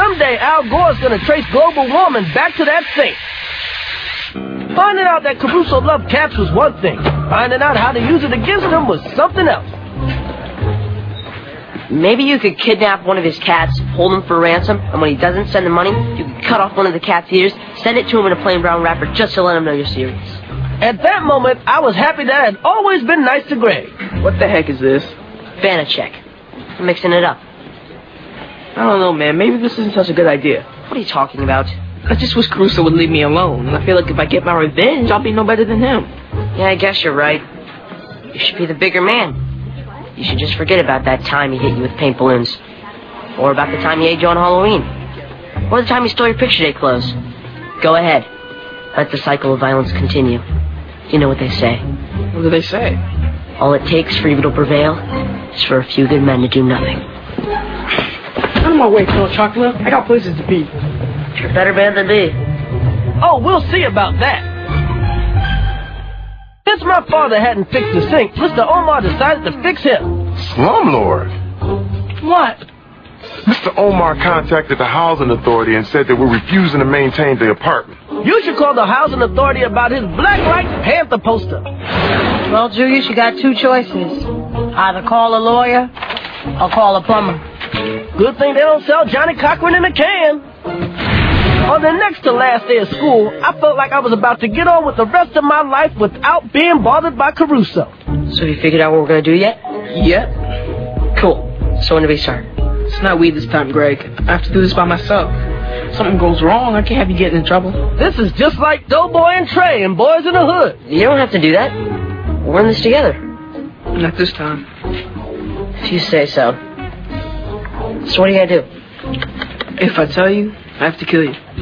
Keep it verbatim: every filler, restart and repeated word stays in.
Someday Al Gore's gonna trace global warming back to that sink. Finding out that Caruso loved cats was one thing. Finding out how to use it against him was something else. Maybe you could kidnap one of his cats, hold him for ransom, and when he doesn't send the money, you could cut off one of the cat's ears, send it to him in a plain brown wrapper just to let him know you're serious. At that moment, I was happy that I had always been nice to Greg. What the heck is this? Vanacek. I'm mixing it up. I don't know, man. Maybe this isn't such a good idea. What are you talking about? I just wish Caruso would leave me alone, and I feel like if I get my revenge, I'll be no better than him. Yeah, I guess you're right. You should be the bigger man. You should just forget about that time he hit you with paint balloons. Or about the time he ate you on Halloween. Or the time he stole your picture day clothes. Go ahead. Let the cycle of violence continue. You know what they say. What do they say? All it takes for evil to prevail is for a few good men to do nothing. Out of my way, Phil Chocolate. I got places to be. You're a better man than me. Oh, we'll see about that. Since my father hadn't fixed the sink, Mister Omar decided to fix him. Slumlord? What? Mister Omar contacted the housing authority and said that we're refusing to maintain the apartment. You should call the housing authority about his Black Lives Panther poster. Well, Julius, you got two choices. Either call a lawyer or call a plumber. Good thing they don't sell Johnny Cochran in a can. On the next to last day of school, I felt like I was about to get on with the rest of my life without being bothered by Caruso. So you figured out what we're going to do yet? Yep. Cool. So when do we start? It's not weed this time, Greg. I have to do this by myself. If something goes wrong, I can't have you getting in trouble. This is just like Doughboy and Trey and Boys in the Hood. You don't have to do that. We're in this together. Not this time. If you say so. So what are you going to do? If I tell you, I have to kill you.